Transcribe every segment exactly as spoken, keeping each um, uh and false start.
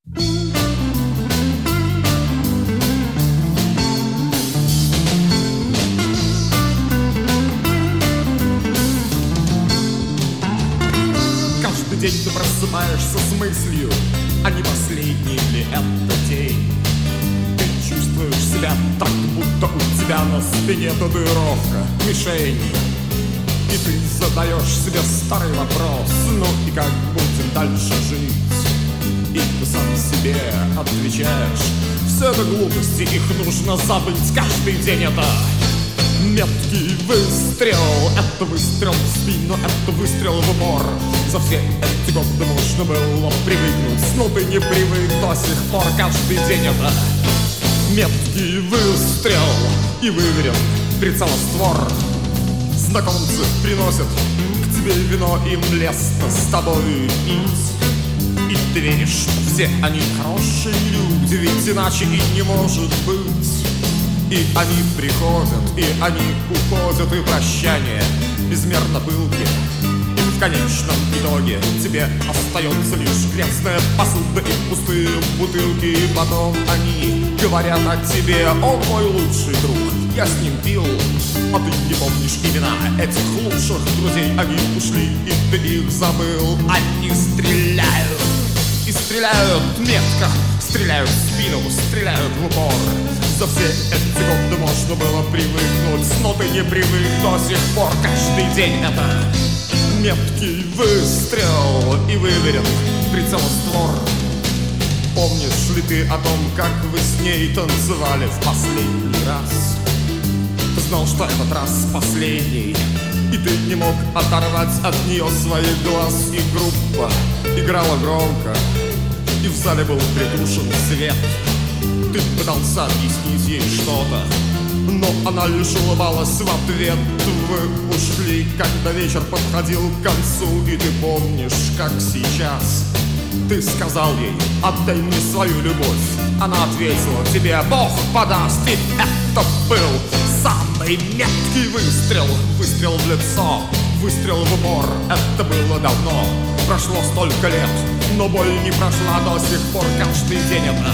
Каждый день ты просыпаешься с мыслью, а не последний ли это день? Ты чувствуешь себя так, будто у тебя на спине татуировка, мишень. И ты задаешь себе старый вопрос: ну и как будем дальше жить? И ты сам себе отвечаешь: все это глупости, их нужно забыть. Каждый день это меткий выстрел, это выстрел в спину, это выстрел в упор. За все эти годы можно было привыкнуть, но ты не привык до сих пор. Каждый день это меткий выстрел и выверен прицелоствор. Знакомцы приносят к тебе вино, им лестно с тобой пить. И ты веришь, что все они хорошие люди, ведь иначе и не может быть. И они приходят, и они уходят, и прощание безмерно пылки. И в конечном итоге тебе остается лишь грязная посуда и пустые бутылки. И потом они говорят о тебе: он мой лучший друг, я с ним пил. А ты не помнишь имена этих лучших друзей. Они ушли, и ты их забыл. Они стреляют, и стреляют метко, стреляют в спину, стреляют в упор. За все эти годы можно было привыкнуть, но ты не привык до сих пор. Каждый день это меткий выстрел и выверен прицелоствор. Помнишь ли ты о том, как вы с ней танцевали в последний раз? Ты знал, что этот раз последний, и ты не мог оторвать от нее своих глаз. И группа играла громко, и в зале был притушен свет. Ты пытался объяснить ей что-то, но она лишь улыбалась в ответ. Вы ушли, когда вечер подходил к концу, и ты помнишь, как сейчас. Ты сказал ей: отдай мне свою любовь. Она ответила тебе: Бог подаст. И это был самый меткий выстрел. Выстрел в лицо, выстрел в упор. Это было давно, прошло столько лет, но боль не прошла до сих пор. Каждый день это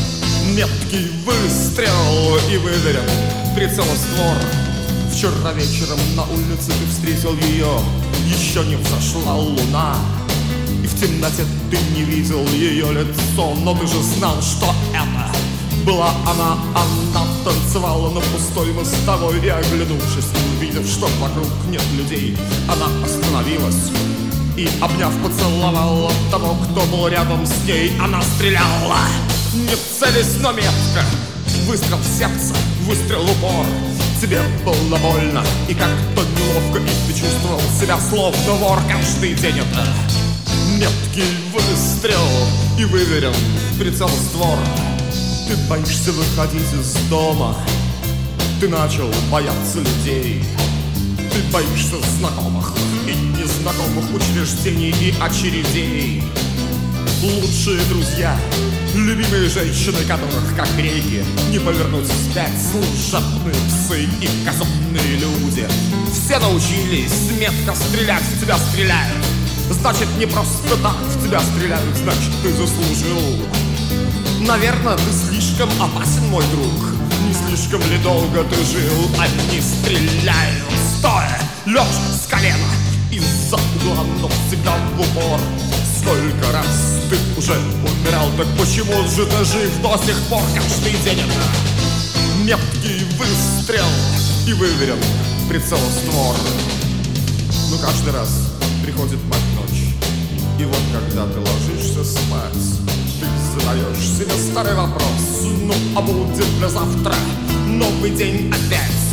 меткий выстрел и выверен прицелоствор. Вчера вечером на улице ты встретил ее, еще не взошла луна, и в темноте ты не видел ее лицо, но ты же знал, что это была она. Она танцевала на пустой мостовой, и, оглянувшись, увидев, что вокруг нет людей, она остановилась и, обняв, поцеловала того, кто был рядом с ней. Она стреляла, не целясь, но метко. Выстрел в сердце, выстрел в упор. Тебе было больно и как-то неловко, и ты чувствовал себя словно вор. Каждый день это меткий выстрел и выверен прицелоствор. Ты боишься выходить из дома, ты начал бояться людей. Ты боишься знакомых и незнакомых учреждений и очередей. Лучшие друзья, любимые женщины, которых, как реки, не повернуть вспять. Служебные псы и казенные люди, все научились метко стрелять. В тебя стреляют, значит, не просто так в тебя стреляют, значит, ты заслужил. Наверное, ты слишком опасен, мой друг. Не слишком ли долго ты жил? Они стреляют стоя, лежа с колена, из-за угла, но всегда в упор. Сколько раз ты уже умирал, так почему же ты жив до сих пор? Каждый день это меткий выстрел и выверен прицелоствор. Но каждый раз приходит мать ночь, и вот когда ты ложишься спать, ты задаешь себе старый вопрос: ну а будет для завтра новый день опять?